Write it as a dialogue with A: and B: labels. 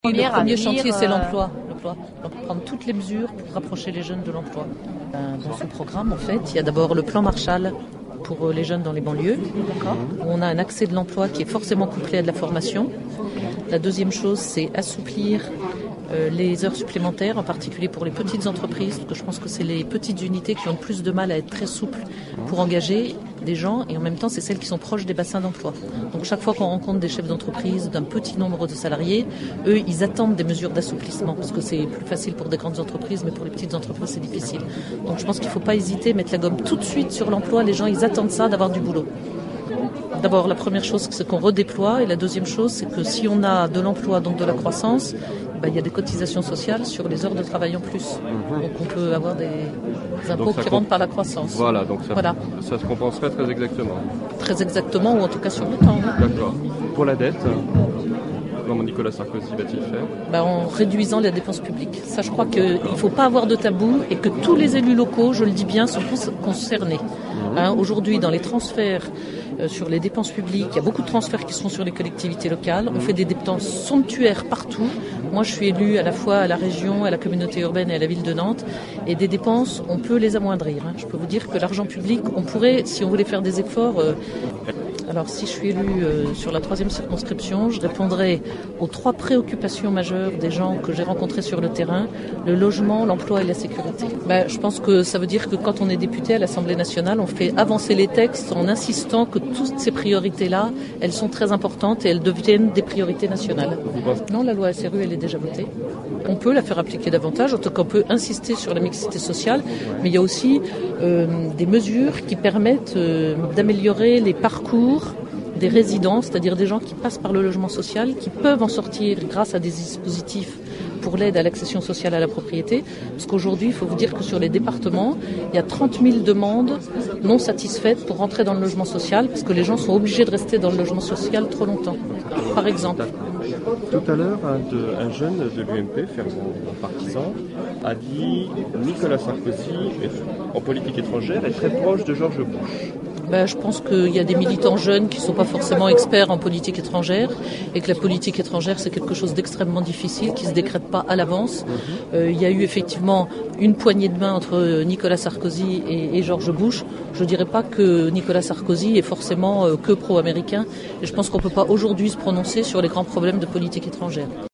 A: Le premier chantier, c'est l'emploi. Donc, prendre toutes les mesures pour rapprocher les jeunes de l'emploi. Dans son programme, en fait, il y a d'abord le plan Marshall pour les jeunes dans les banlieues, où on a un accès de l'emploi qui est forcément couplé à de la formation. La deuxième chose, c'est assouplir les heures supplémentaires, en particulier pour les petites entreprises, parce que je pense que c'est les petites unités qui ont le plus de mal à être très souples pour engager des gens, et en même temps, c'est celles qui sont proches des bassins d'emploi. Donc chaque fois qu'on rencontre des chefs d'entreprise d'un petit nombre de salariés, eux, ils attendent des mesures d'assouplissement, parce que c'est plus facile pour des grandes entreprises, mais pour les petites entreprises, c'est difficile. Donc je pense qu'il ne faut pas hésiter, mettre la gomme tout de suite sur l'emploi. Les gens, ils attendent ça, d'avoir du boulot. D'abord, la première chose, c'est qu'on redéploie, et la deuxième chose, c'est que si on a de l'emploi, donc de la croissance, il y a des cotisations sociales sur les heures de travail en plus. Donc on peut avoir des impôts qui rentrent par la croissance.
B: Voilà, donc ça se compenserait très exactement.
A: Très exactement, ou en tout cas sur le temps.
B: D'accord. Pour la dette, comment Nicolas Sarkozy va-t-il faire ?
A: En réduisant la dépense publique. Ça, je crois qu'il ne faut pas avoir de tabou et que tous les élus locaux, je le dis bien, sont concernés. Aujourd'hui, dans les transferts sur les dépenses publiques, il y a beaucoup de transferts qui sont sur les collectivités locales. On fait des dépenses somptuaires partout. Moi, je suis élue à la fois à la région, à la communauté urbaine et à la ville de Nantes. Et des dépenses, on peut les amoindrir. Je peux vous dire que l'argent public, on pourrait, si on voulait faire des efforts... Alors, si je suis élue sur la 3e circonscription, je répondrai aux 3 préoccupations majeures des gens que j'ai rencontrés sur le terrain, le logement, l'emploi et la sécurité. Je pense que ça veut dire que quand on est député à l'Assemblée nationale, on fait avancer les textes en insistant que toutes ces priorités-là, elles sont très importantes et elles deviennent des priorités nationales. Non, la loi SRU, elle est déjà votée. On peut la faire appliquer davantage, en tout cas on peut insister sur la mixité sociale, mais il y a aussi des mesures qui permettent d'améliorer les parcours des résidents, c'est-à-dire des gens qui passent par le logement social, qui peuvent en sortir grâce à des dispositifs pour l'aide à l'accession sociale à la propriété. Parce qu'aujourd'hui, il faut vous dire que sur les départements, il y a 30 000 demandes non satisfaites pour rentrer dans le logement social, parce que les gens sont obligés de rester dans le logement social trop longtemps, par exemple.
B: Tout à l'heure, un jeune de l'UMP, fervent partisan, a dit Nicolas Sarkozy, en politique étrangère, est très proche de George Bush.
A: Je pense qu'il y a des militants jeunes qui ne sont pas forcément experts en politique étrangère et que la politique étrangère, c'est quelque chose d'extrêmement difficile, qui ne se décrète pas à l'avance. Il y a eu effectivement une poignée de main entre Nicolas Sarkozy et George Bush. Je ne dirais pas que Nicolas Sarkozy est forcément que pro-américain. Et je pense qu'on ne peut pas aujourd'hui se prononcer sur les grands problèmes de politique étrangère.